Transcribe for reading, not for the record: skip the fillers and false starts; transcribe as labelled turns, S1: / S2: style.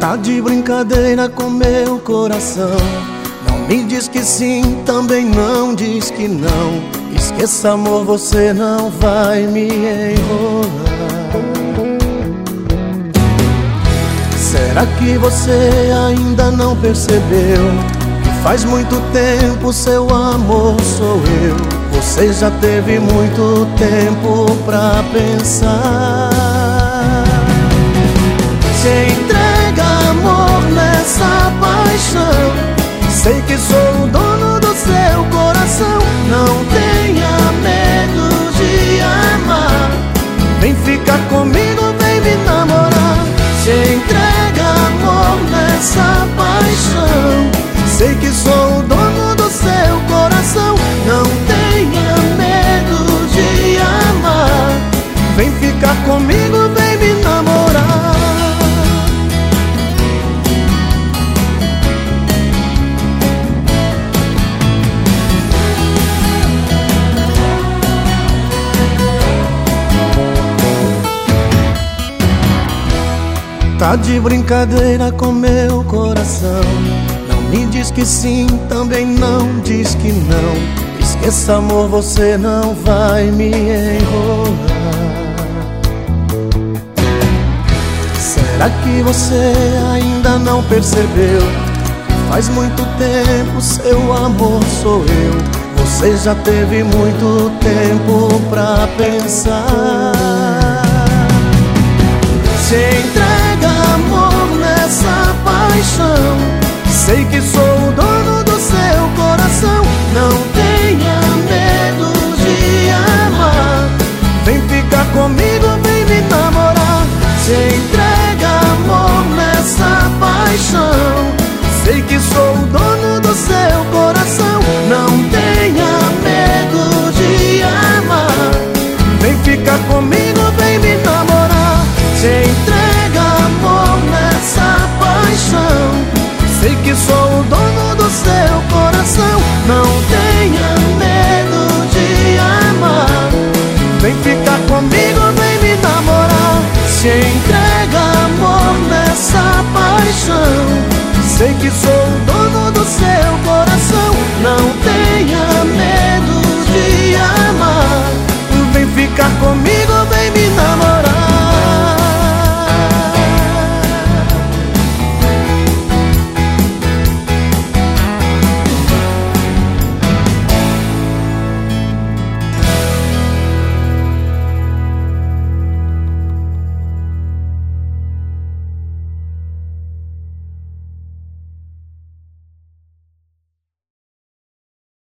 S1: Tá de brincadeira com meu coração. Não me diz que sim, também não diz que não. Esqueça, amor, você não vai me enrolar. Será que você ainda não percebeu que faz muito tempo seu amor sou eu? Você já teve muito tempo pra pensar. Se entrega, amor, nessa paixão. Sei que sou o dono do seu coração. Não tenha medo de amar. Vem ficar comigo, vem me namorar. Se entrega, amor, nessa paixão. Sei que sou o dono do seu coração. Não tenha medo de amar. Vem ficar comigo, vem me namorar. Tá de brincadeira com meu coração. Não me diz que sim, também não diz que não. Esqueça, amor, você não vai me enrolar. Será que você ainda não percebeu que faz muito tempo seu amor sou eu? Você já teve muito tempo pra pensar. Se entrega, amor, nessa paixão. Sei que sou o dono do seu coração. Não tenha medo de amar. Vem ficar comigo, vem me namorar. Se entrega, amor, nessa paixão.